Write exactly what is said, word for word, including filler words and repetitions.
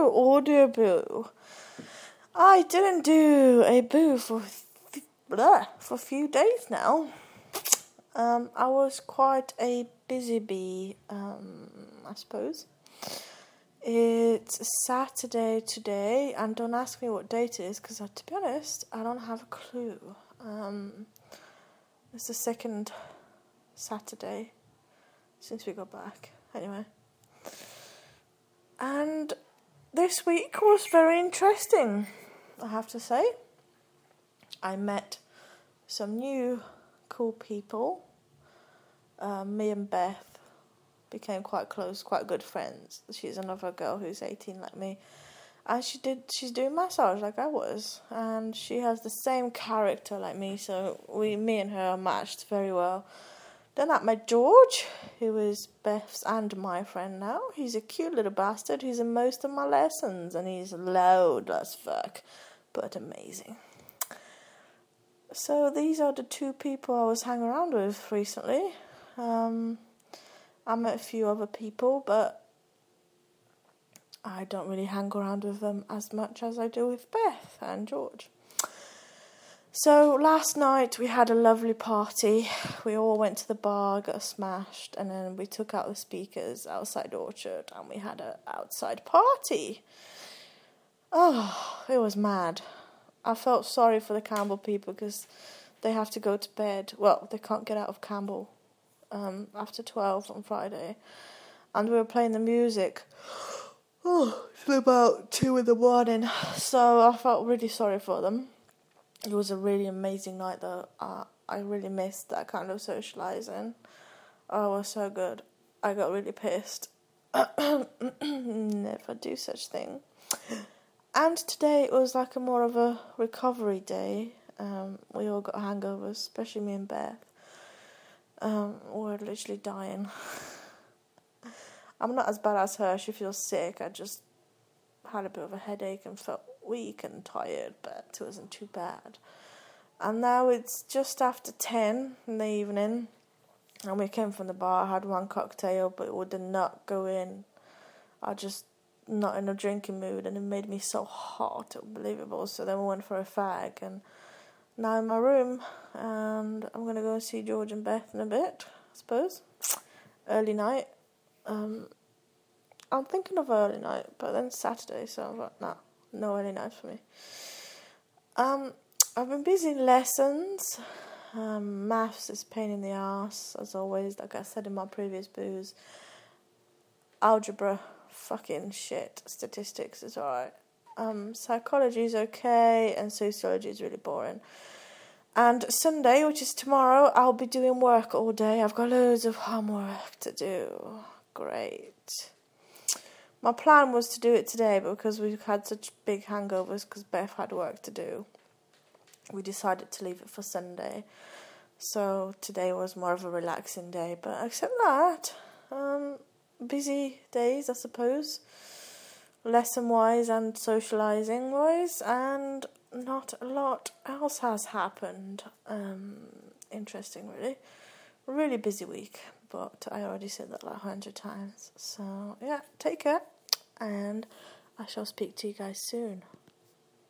audio boo. I didn't do a boo for th- blah, for a few days now. Um, I was quite a busy bee, um, I suppose. It's Saturday today, and don't ask me what date it is, because uh, to be honest, I don't have a clue. Um, it's the second Saturday since we got back. Anyway. And this week was very interesting, I have to say. I met some new cool people. Uh, me and Beth became quite close, quite good friends. She's another girl who's eighteen like me. And she did she's doing massage like I was. And she has the same character like me, so we me and her are matched very well. Then I met George, who is Beth's and my friend now. He's a cute little bastard. He's in most of my lessons, and he's loud as fuck, but amazing. So these are the two people I was hanging around with recently. Um, I met a few other people, but I don't really hang around with them as much as I do with Beth and George. So last night we had a lovely party. We all went to the bar, got smashed, and then we took out the speakers outside Orchard and we had an outside party. Oh, it was mad. I felt sorry for the Campbell people because they have to go to bed. Well, they can't get out of Campbell um, after twelve on Friday. And we were playing the music oh, till about two in the morning. So I felt really sorry for them. It was a really amazing night, though. Uh, I really missed that kind of socialising. Oh, it was so good. I got really pissed. Never do such thing. And today it was like a more of a recovery day. Um, we all got hangovers, especially me and Beth. Um, we're literally dying. I'm not as bad as her. She feels sick. I just had a bit of a headache and felt weak and tired, but it wasn't too bad. And now it's just after ten in the evening, and we came from the bar. I had one cocktail, but it would not go in. I just not in a drinking mood, and it made me so hot, unbelievable. So then we went for a fag, and now in my room, and I'm gonna go and see George and Beth in a bit, I suppose. Early night. Um, I'm thinking of early night, but then Saturday, so I'm like, nah, no early night for me. Um, I've been busy in lessons. Um, maths is pain in the arse, as always, like I said in my previous booze. Algebra, fucking shit. Statistics is alright. Um, psychology is okay, and sociology is really boring. And Sunday, which is tomorrow, I'll be doing work all day. I've got loads of homework to do. Great. My plan was to do it today, but because we've had such big hangovers because Beth had work to do, we decided to leave it for Sunday. So today was more of a relaxing day. But except that, um, busy days, I suppose, lesson-wise and socialising-wise, and not a lot else has happened. Um, interesting, really. Really busy week, but I already said that like a hundred times. So, yeah, take care, and I shall speak to you guys soon.